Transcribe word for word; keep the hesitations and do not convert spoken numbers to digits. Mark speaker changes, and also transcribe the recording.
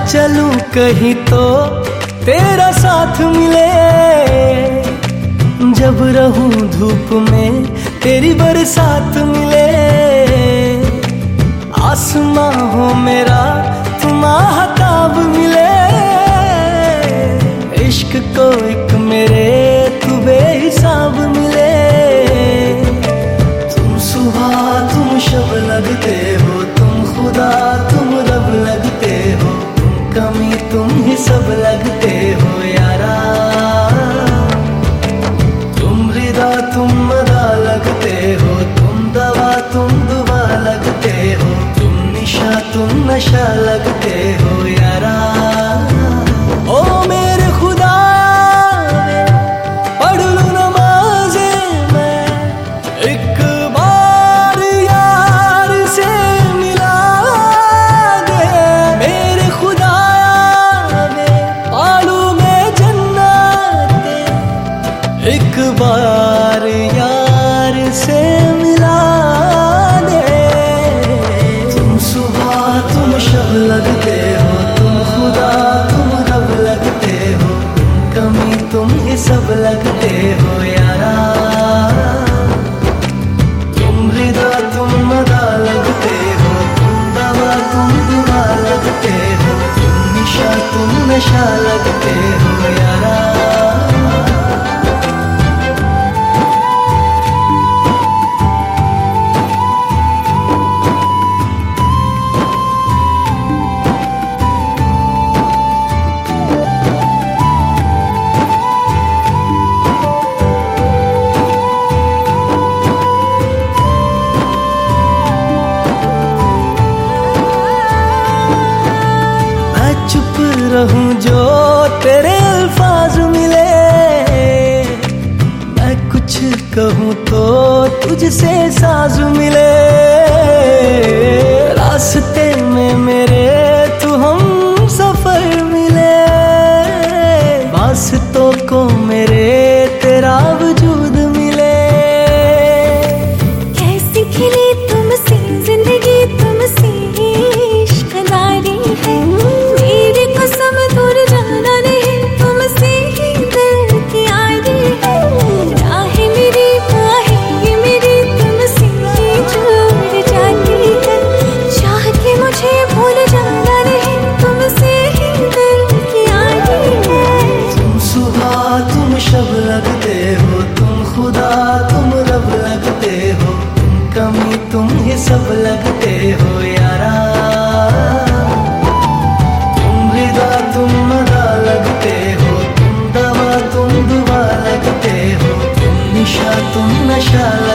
Speaker 1: चलूं कहीं तो तेरा साथ मिले, जब रहूं धूप में तेरी बरसात मिले। आसमां हो मेरा तुम आहताब मिले, इश्क को एक मेरे तू बेहिसाब मिले। तुम सुबह तुम शब लगते हो, तुम खुदा तुम रब लगते हो, तुम कमी तुम ही सब लगते हो यारा। तुम रिदा तुम मदा लगते हो, तुम दवा तुम दुआ लगते हो, तुम निशा तुम नशा लगते हो यारा। ओ मेरे खुदा पढ़ लूं नमाज़े मैं, एक बार यार से मिला दे। मेरे खुदा पालू में जन्नत, एक बार यार से मिला दे। तुम सुबह तुम शब लगते हो, तुम खुदा तुम रब लगते हो, तुम कमी तुम ही सब लगते हो यारा। तुम रिदा तुम मदा लगते हो, तुम दवा तुम दुआ लगते हो, तुम निशा तुम नशा लगते हो यारा। चुप रहूं जो तेरे अल्फाज मिले, मैं कुछ कहूं तो तुझसे साज मिले। रास्ते में मेरे तू हम सफर मिले, वास्तों को मेरे तेरा वजूद मिले।
Speaker 2: कैसी खिली तुमसे जिंदगी, तुमसे इश्क़दारी है, मेरी कसम दूर जाना नहीं, तुमसे ही दिल की यारी है। राहें मेरी बाहें मेरी तुमसे ही जुड़ जाती है, चाह के मुझे भूल जाना नहीं, तुमसे ही दिल की यारी है।
Speaker 1: तुम सुबह तुम शब लगते हो, तुम खुदा तुम रब लगते हो, तुम कमी तुम ही सब लगते हो यारा। तुम रिदा तुम मदा लगते हो, तुम दवा तुम दुआ लगते हो, तुम निशा तुम नशा